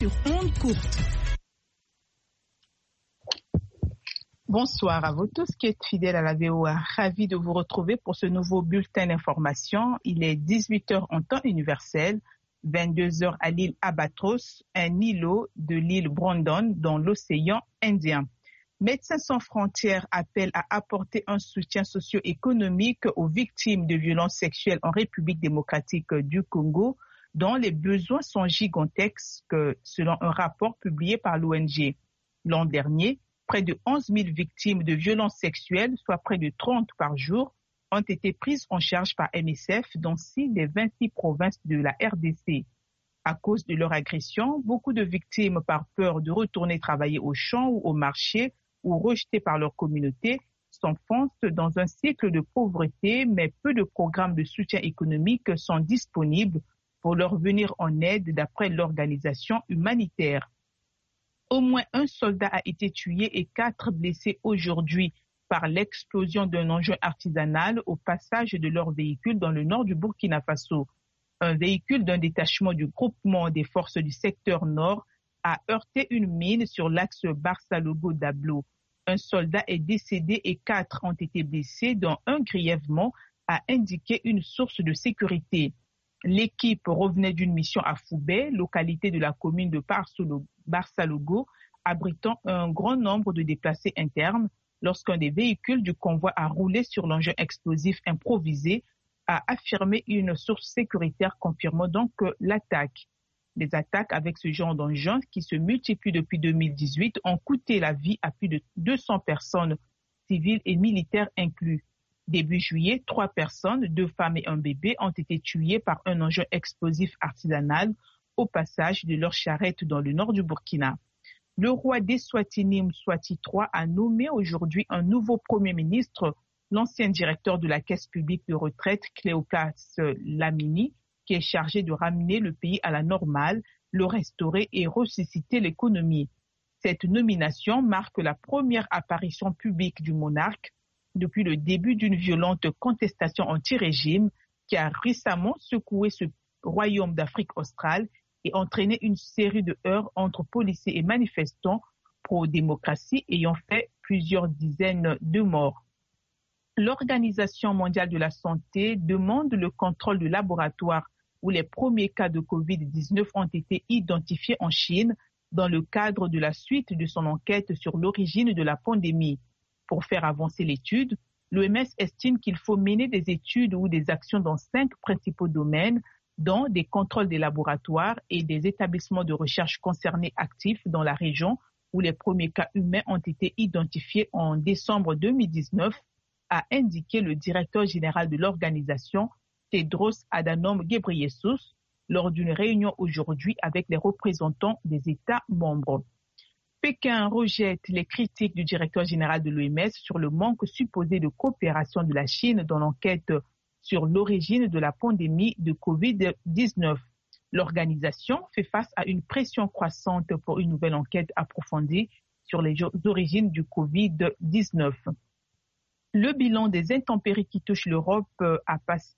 sur ondes courtes. Bonsoir à vous tous qui êtes fidèles à la VOA. Ravi de vous retrouver pour ce nouveau bulletin d'information. Il est 18h en temps universel, 22h à l'île Albatros, un îlot de l'île Brandon dans l'océan Indien. Médecins sans frontières appellent à apporter un soutien socio-économique aux victimes de violences sexuelles en République démocratique du Congo, dont les besoins sont gigantesques, selon un rapport publié par l'ONG. L'an dernier, près de 11 000 victimes de violences sexuelles, soit près de 30 par jour, ont été prises en charge par MSF dans 6 des 26 provinces de la RDC. À cause de leur agression, beaucoup de victimes, par peur de retourner travailler au champ ou au marché ou rejetées par leur communauté, s'enfoncent dans un cycle de pauvreté, mais peu de programmes de soutien économique sont disponibles pour leur venir en aide d'après l'organisation humanitaire. Au moins un soldat a été tué et 4 blessés aujourd'hui par l'explosion d'un engin artisanal au passage de leur véhicule dans le nord du Burkina Faso. Un véhicule d'un détachement du groupement des forces du secteur nord a heurté une mine sur l'axe Barça-Logo-Dablo. Un soldat est décédé et 4 ont été blessés, dont un grièvement, a indiqué une source de sécurité. L'équipe revenait d'une mission à Foubé, localité de la commune de Barça-Logo, abritant un grand nombre de déplacés internes, lorsqu'un des véhicules du convoi a roulé sur l'engin explosif improvisé, a affirmé une source sécuritaire confirmant donc l'attaque. Les attaques avec ce genre d'engin qui se multiplient depuis 2018 ont coûté la vie à plus de 200 personnes, civiles et militaires inclus. Début juillet, 3 personnes, 2 femmes et un bébé, ont été tuées par un engin explosif artisanal au passage de leur charrette dans le nord du Burkina. Le roi d'Eswatini, Mswati III, a nommé aujourd'hui un nouveau Premier ministre, l'ancien directeur de la Caisse publique de retraite, Cléopas Lamini, qui est chargé de ramener le pays à la normale, le restaurer et ressusciter l'économie. Cette nomination marque la première apparition publique du monarque depuis le début d'une violente contestation anti-régime qui a récemment secoué ce royaume d'Afrique australe et entraîné une série de heurts entre policiers et manifestants pro-démocratie ayant fait plusieurs dizaines de morts. L'Organisation mondiale de la santé demande le contrôle de laboratoires où les premiers cas de Covid-19 ont été identifiés en Chine dans le cadre de la suite de son enquête sur l'origine de la pandémie. Pour faire avancer l'étude, l'OMS estime qu'il faut mener des études ou des actions dans 5 principaux domaines, dont des contrôles des laboratoires et des établissements de recherche concernés actifs dans la région où les premiers cas humains ont été identifiés en décembre 2019, a indiqué le directeur général de l'organisation, Tedros Adhanom Ghebreyesus, lors d'une réunion aujourd'hui avec les représentants des États membres. Pékin rejette les critiques du directeur général de l'OMS sur le manque supposé de coopération de la Chine dans l'enquête sur l'origine de la pandémie de Covid-19. L'organisation fait face à une pression croissante pour une nouvelle enquête approfondie sur les origines du Covid-19. Le bilan des intempéries qui touchent l'Europe a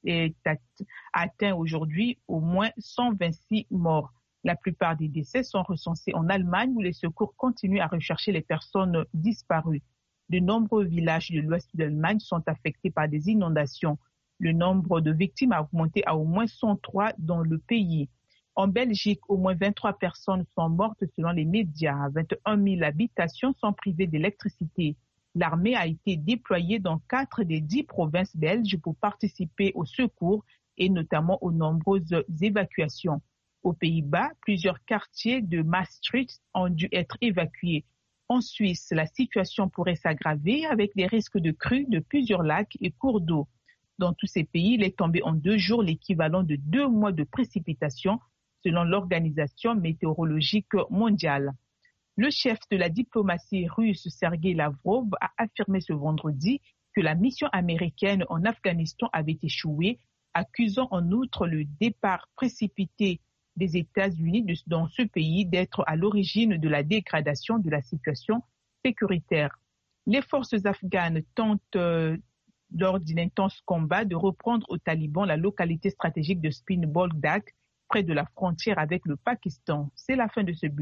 atteint aujourd'hui au moins 126 morts. La plupart des décès sont recensés en Allemagne où les secours continuent à rechercher les personnes disparues. De nombreux villages de l'ouest de l'Allemagne sont affectés par des inondations. Le nombre de victimes a augmenté à au moins 103 dans le pays. En Belgique, au moins 23 personnes sont mortes selon les médias. 21 000 habitations sont privées d'électricité. L'armée a été déployée dans 4 des 10 provinces belges pour participer aux secours et notamment aux nombreuses évacuations. Aux Pays-Bas, plusieurs quartiers de Maastricht ont dû être évacués. En Suisse, la situation pourrait s'aggraver avec des risques de crues de plusieurs lacs et cours d'eau. Dans tous ces pays, il est tombé en 2 jours l'équivalent de 2 mois de précipitations selon l'Organisation météorologique mondiale. Le chef de la diplomatie russe, Sergei Lavrov, a affirmé ce vendredi que la mission américaine en Afghanistan avait échoué, accusant en outre le départ précipité des États-Unis dans ce pays d'être à l'origine de la dégradation de la situation sécuritaire. Les forces afghanes tentent, lors d'un intense combat, de reprendre aux talibans la localité stratégique de Spin Boldak, près de la frontière avec le Pakistan. C'est la fin de ce bulletin.